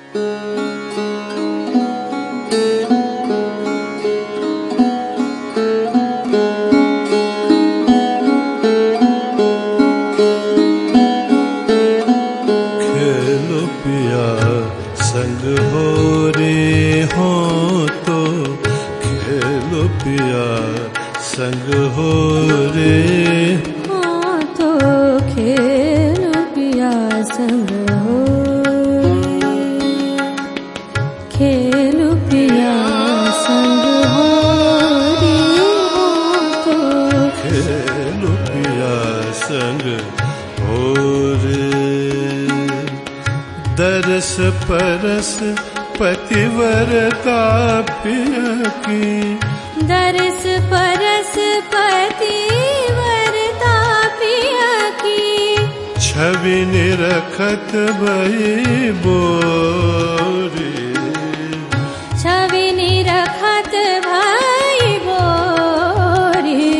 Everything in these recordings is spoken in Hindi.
दरस परस पतिव्रता पिया की, दरस परस पतिव्रता पिया की, छवि निरखत भई बोरी, छवि निरखत भई बोरी,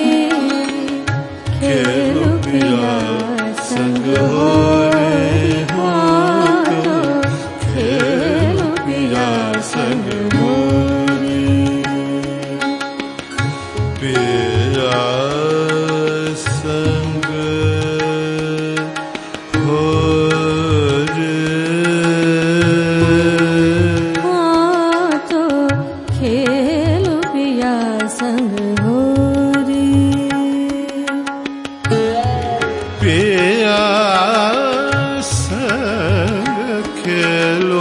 खेलु पिया संग होरी, खेलु पिया संग होरी, पिया संग होरी, तो खेलु पिया संग होरी, पिया संग खेलो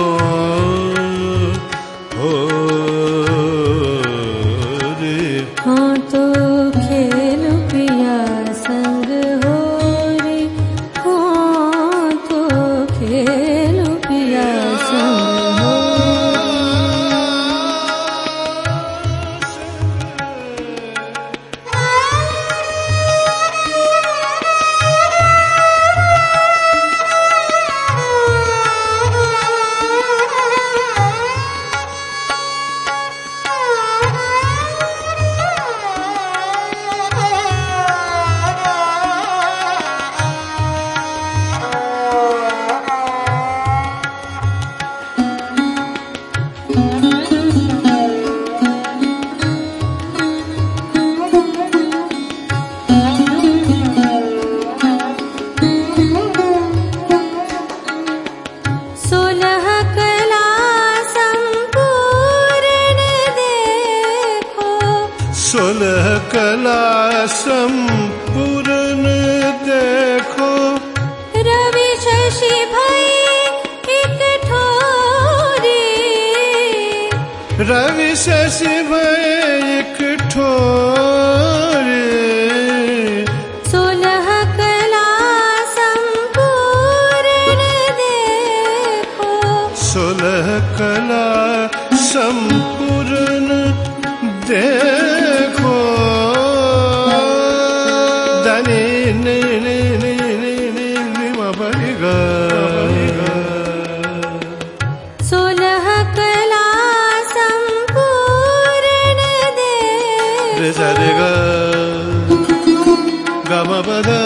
होरी, हाँ तो खेलु पिया संग होरी, हाँ तो खेलु पिया संग सोलह कला संपूर्ण देखो, रवि शशि भई एक ठोरी, रवि शशि भई एक ठोरी, सोलह कला संपूर्ण देखो, सोलह कला संपूर्ण देखो, दनी नी नी नी नी नी नी मा बनी गा, सोलह कला संपूर्ण देखो, रे सा रे गा, गा मा पा दा,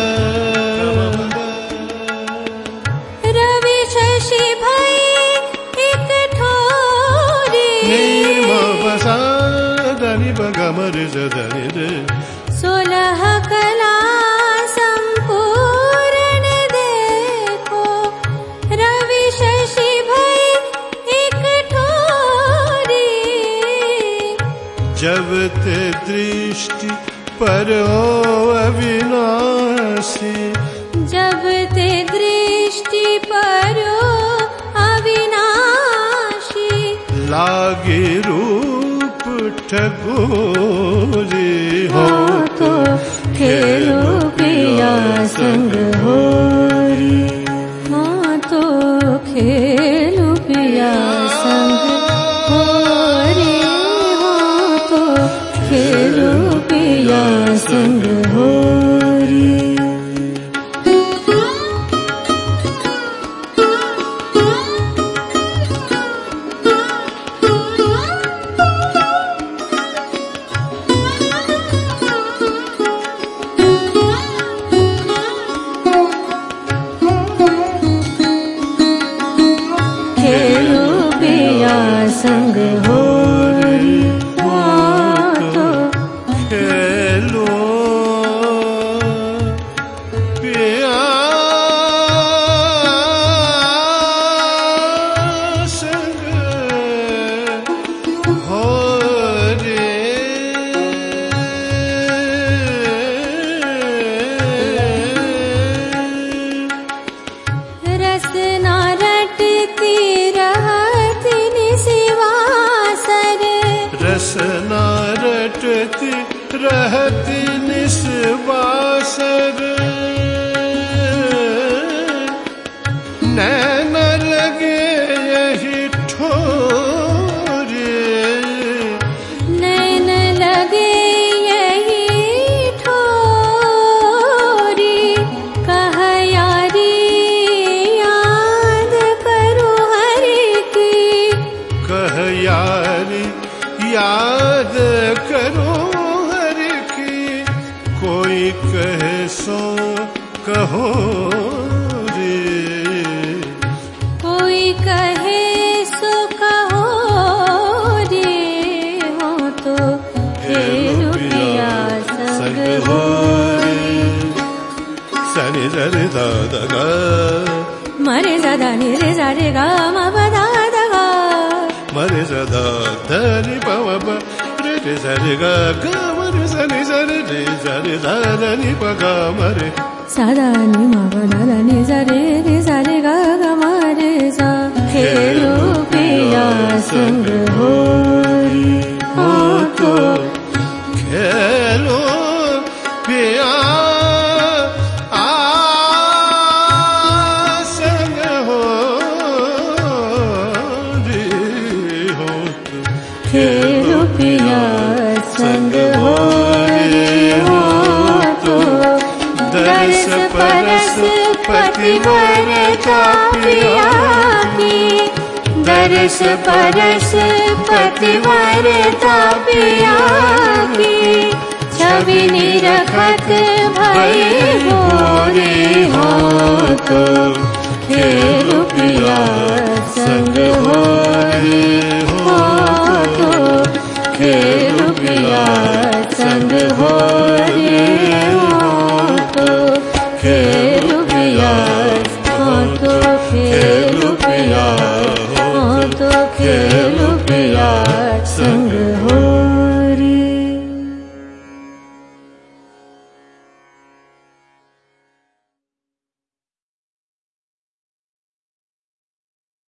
रवि शशि भई एक ठोरी, नी मा पा सा दनी पा गा मा रे सा दनी रे, सोलह कला संपूर्ण देखो, रवि शशि भई एक ठोरी, जब ते दृष्टि पर हो अविनाशी, जब ते दृष्टि परो अविनाशी, लागे रूप ठगोरी, हो तो खेलो पिया संग होरी, हाँ तो खेलो पिया संग होरी, हाँ तो खेलो पिया संग होरी, संग होरी हाँ तो खेलो पिया संग होरी रसना रटती रहती निस्वासर रसना रटती रहती निस्वासर नैन लगे यही ठोरे नैन लगे यही ठोरी कह यारी याद करो हर की कह यारी याद करो हर की कोई कहे सो कहो रे कोई कहे सो कहो रे हो तो खेलो पिया संग होरी सनि सरि दादा गा मरे सदा नि रे सा रे गा म प दा दा गा मरे सदा धनि पव प रे रे सरि गा गा मरे सनि सरि रे सरि दा नि प गा मरे सदा नि म प दा दा नि सा रे गा गा म रे सा खेलो पिया संग होरी हो तो खेलो पिया संग होरी हो खेलो पिया संग होरी हो तो दरस परस पतिव्रता पिया की दरस परस पतिव्रता पिया की छवि निरखत भई गोरी हो तो